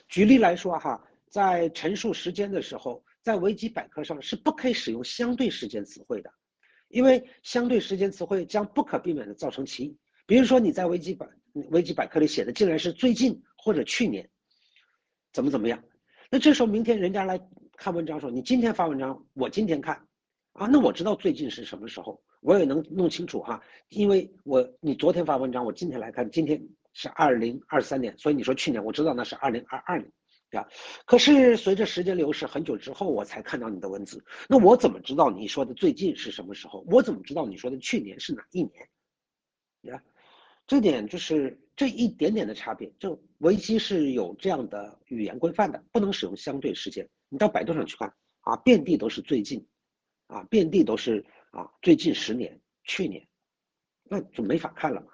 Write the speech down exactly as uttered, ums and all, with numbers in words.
举例来说哈，在陈述时间的时候，在维基百科上是不可以使用相对时间词汇的，因为相对时间词汇将不可避免的造成歧义。比如说你在维基百维基百科里写的竟然是最近或者去年，怎么怎么样，那这时候明天人家来看文章说你今天发文章，我今天看，啊，那我知道最近是什么时候，我也能弄清楚哈，因为我你昨天发文章，我今天来看，今天是二零二三年，所以你说去年，我知道那是二零二二年，对吧？可是随着时间流逝，很久之后我才看到你的文字，那我怎么知道你说的最近是什么时候？我怎么知道你说的去年是哪一年？对吧？这点就是这一点点的差别，就维基是有这样的语言规范的，不能使用相对时间。你到百度上去看啊，遍地都是最近，啊，遍地都是啊最近十年、去年，那就没法看了嘛。